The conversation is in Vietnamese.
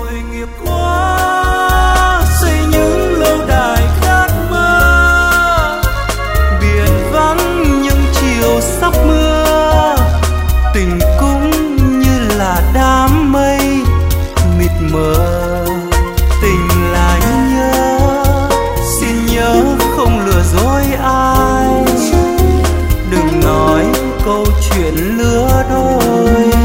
tội nghiệp quá, xây những lâu đài khát mơ, biển vắng những chiều sắp mưa, tình cũng như là đám mây mịt mờ. Tình là nhớ, xin nhớ không lừa dối ai, đừng nói câu chuyện lứa đôi.